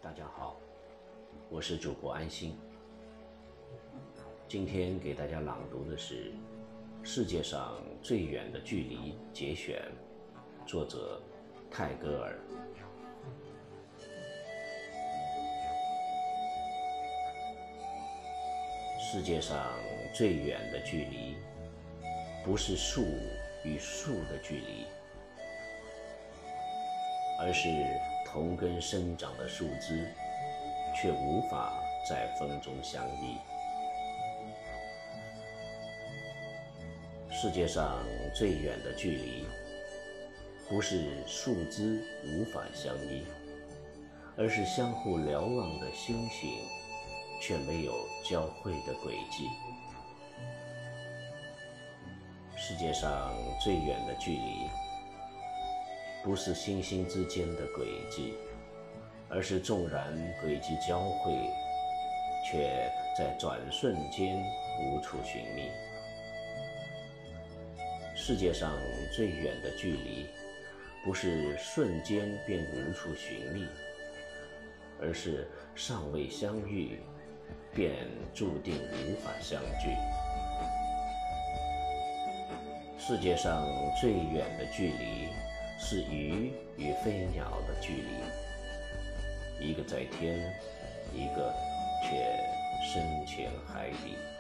大家好，我是主播安心。今天给大家朗读的是《世界上最远的距离》节选，作者泰戈尔。世界上最远的距离，不是树与树的距离，而是同根生长的树枝，却无法在风中相依。世界上最远的距离，不是树枝无法相依，而是相互瞭望的星星，却没有交汇的轨迹。世界上最远的距离，不是星星之间的轨迹，而是纵然轨迹交汇，却在转瞬间无处寻觅。世界上最远的距离，不是瞬间便无处寻觅，而是尚未相遇，便注定无法相聚。世界上最远的距离，是鱼与飞鸟的距离，一个在天，一个却深潜海底。